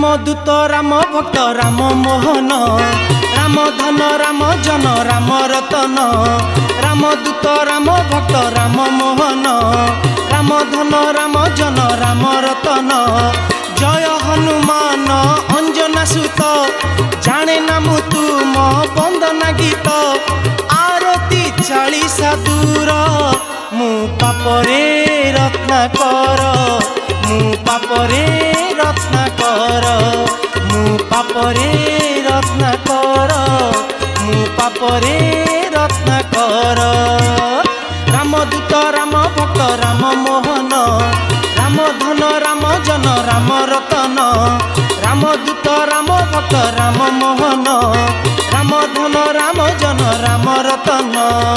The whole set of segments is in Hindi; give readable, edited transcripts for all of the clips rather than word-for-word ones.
दूत राम भक्त राम मोहन राम धन राम जन राम रतन राम दूत राम भक्त राम मोहन राम धन राम जन राम रतन जय हनुमान अंजना सुत जाने नाम तुम बंदना गीत आरती 40 दूर मु पापरे रत्नाकर मु पापरे रत्नाकर मु पापरे रत्नाकर मु पापरे रत्नाकर रामदूत राम भक्त राम मोहन राम धन राम जन राम रतन रामदूत राम भक्त राम मोहन राम धन राम जन राम रतन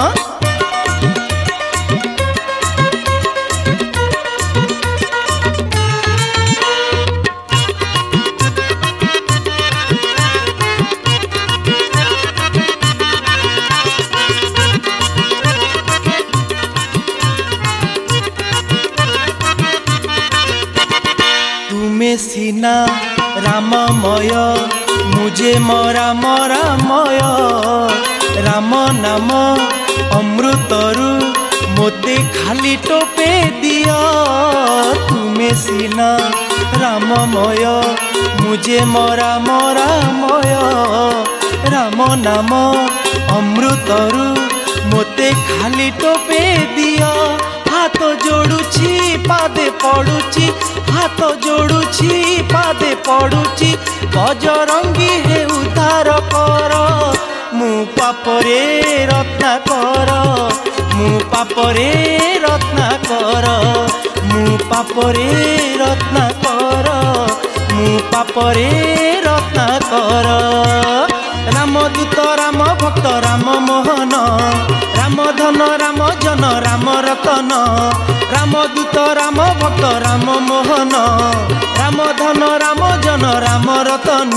तुम्हें सीना राममय मुझे मोरा मोरामय राम नाम अमृतरु मोते खाली टोपे दिया तुम्हें सीना राममय मुझे मोरा मोरामय राम नाम अमृतरु मोते खाली टोपे दिया हाथ जोड़ुछि पादे पड़ुछि हाथ जोड़ुछि पादे पड़ुछि बजरंगी हे उद्धार कर मु पापरे रत्नाकर मु पापरे रत्नाकर मु पापरे रत्नाकर मु पापरे रत्नाकर रामदूत राम भक्त राम मोहन राम धन राम जन राम रतन रामदूत राम भक्त राम मोहन राम धन राम जन राम रतन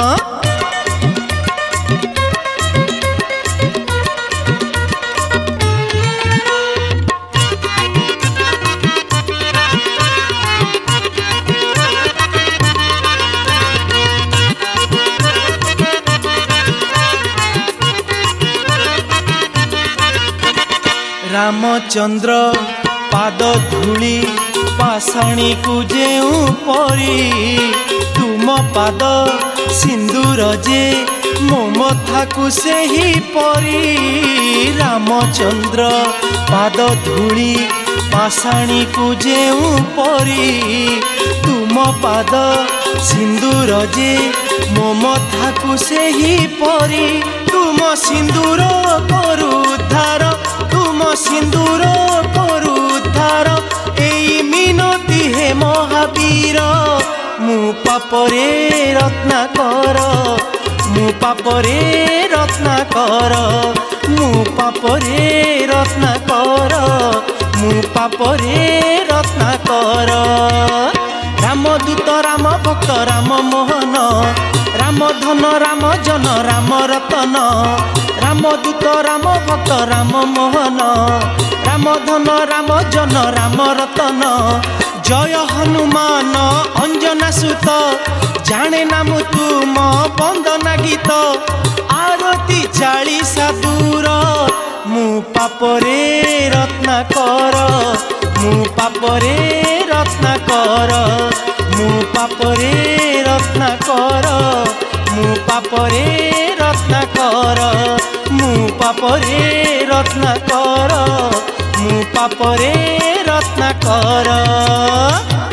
रामचंद्र पाद धूली पाषाणी को जेउ परी तुम पाद सिंदूर जे मो मथा को से ही परी रामचंद्र पाद धूली पाषाणी को जेउ परी तुम पाद सिंदूर जे मो मथा को से ही परी तुम सिंदूर करू उद्धार तुम सिंदूर करू उद्धार एई मिनती हे महावीर मु पापरे रत्नाकर मु पापरे रत्नाकर मु पापरे रत्नाकर मु पापरे रत्नाकर रामदूत राम भक्त राम मोहन राम धन राम जन राम रतन रामदूत राम भक्त राम मोहन राम धन राम जन राम रतन जय हनुमान अंजना सुत जाने नाम तुम बंदना गीत आरती 40 दूर मु पापरे रत्नाकर मु पापरे रत्नाकर मु पापरे रत्नाकर मु पापरे रत्नाकर मु पापरे रत्नाकर मु पापरे रत्नाकर।